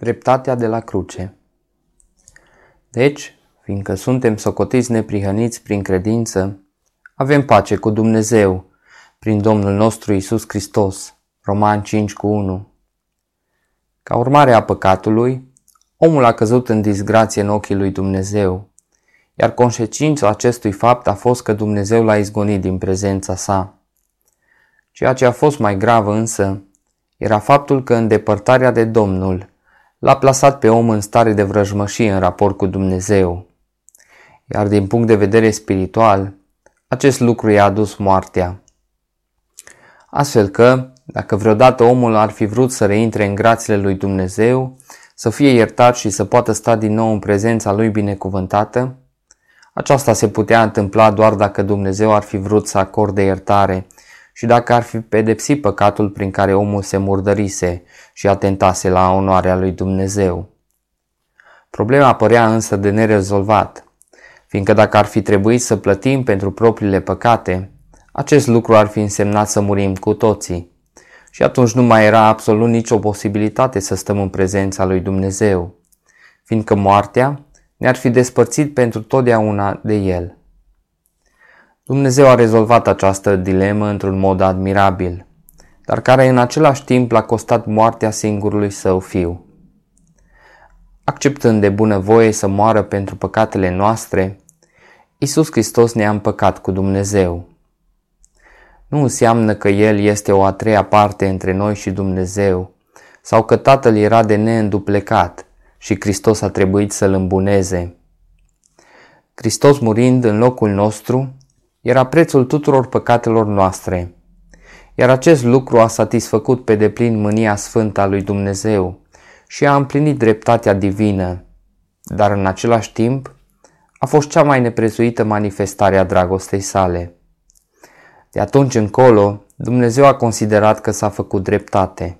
Dreptatea de la cruce. Deci, fiindcă suntem socotiți neprihăniți prin credință, avem pace cu Dumnezeu prin Domnul nostru Iisus Hristos. Romani 5:1. Ca urmare a păcatului, omul a căzut în disgrație în ochii lui Dumnezeu, iar consecința acestui fapt a fost că Dumnezeu l-a izgonit din prezența sa. Ceea ce a fost mai grav însă era faptul că îndepărtarea de Domnul l-a plasat pe om în stare de vrăjmășie în raport cu Dumnezeu. Iar din punct de vedere spiritual, acest lucru i-a adus moartea. Astfel că, dacă vreodată omul ar fi vrut să reintre în grațiile lui Dumnezeu, să fie iertat și să poată sta din nou în prezența lui binecuvântată, aceasta se putea întâmpla doar dacă Dumnezeu ar fi vrut să acorde iertare și dacă ar fi pedepsit păcatul prin care omul se murdărise și atentase la onoarea lui Dumnezeu. Problema părea însă de nerezolvat, fiindcă dacă ar fi trebuit să plătim pentru propriile păcate, acest lucru ar fi însemnat să murim cu toții și atunci nu mai era absolut nicio posibilitate să stăm în prezența lui Dumnezeu, fiindcă moartea ne-ar fi despărțit pentru totdeauna de El. Dumnezeu a rezolvat această dilemă într-un mod admirabil, dar care în același timp l-a costat moartea singurului său fiu. Acceptând de bunăvoie să moară pentru păcatele noastre, Iisus Hristos ne-a împăcat cu Dumnezeu. Nu înseamnă că El este o a treia parte între noi și Dumnezeu, sau că Tatăl era de neînduplecat și Hristos a trebuit să-L îmbuneze. Hristos murind în locul nostru era prețul tuturor păcatelor noastre, iar acest lucru a satisfăcut pe deplin mânia sfântă a lui Dumnezeu și a împlinit dreptatea divină, dar în același timp a fost cea mai neprețuită manifestare a dragostei sale. De atunci încolo, Dumnezeu a considerat că s-a făcut dreptate.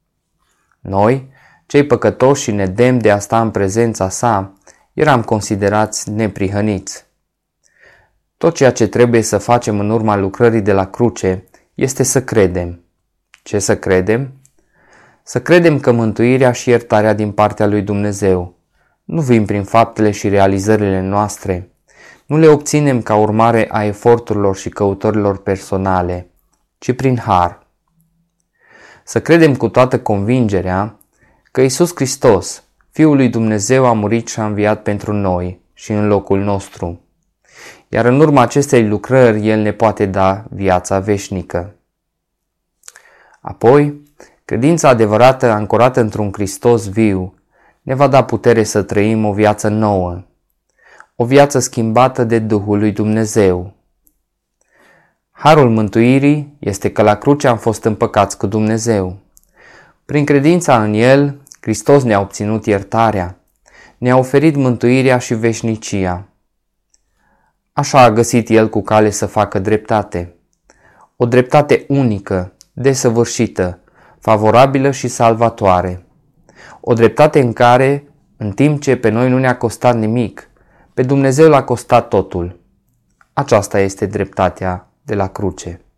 Noi, cei păcătoși și nedemni de a sta în prezența sa, eram considerați neprihăniți. Tot ceea ce trebuie să facem în urma lucrării de la cruce este să credem. Ce să credem? Să credem că mântuirea și iertarea din partea lui Dumnezeu nu vin prin faptele și realizările noastre, nu le obținem ca urmare a eforturilor și căutărilor personale, ci prin har. Să credem cu toată convingerea că Iisus Hristos, Fiul lui Dumnezeu, a murit și a înviat pentru noi și în locul nostru, iar în urma acestei lucrări El ne poate da viața veșnică. Apoi, credința adevărată ancorată într-un Hristos viu ne va da putere să trăim o viață nouă, o viață schimbată de Duhul lui Dumnezeu. Harul mântuirii este că la cruce am fost împăcați cu Dumnezeu. Prin credința în El, Hristos ne-a obținut iertarea, ne-a oferit mântuirea și veșnicia. Așa a găsit El cu cale să facă dreptate, o dreptate unică, desăvârșită, favorabilă și salvatoare. O dreptate în care, în timp ce pe noi nu ne-a costat nimic, pe Dumnezeu l-a costat totul. Aceasta este dreptatea de la cruce.